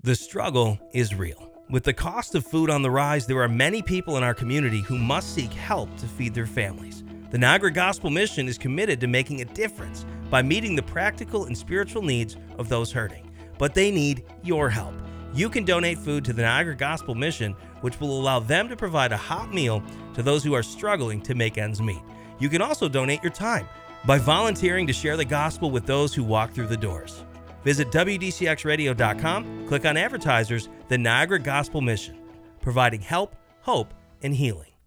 The struggle is real. With the cost of food on the rise, there are many people in our community who must seek help to feed their families. The Niagara Gospel Mission is committed to making a difference by meeting the practical and spiritual needs of those hurting. But they need your help. You can donate food to the Niagara Gospel Mission, which will allow them to provide a hot meal to those who are struggling to make ends meet. You can also donate your time by volunteering to share the gospel with those who walk through the doors. Visit WDCXradio.com, click on Advertisers, the Niagara Gospel Mission, providing help, hope, and healing.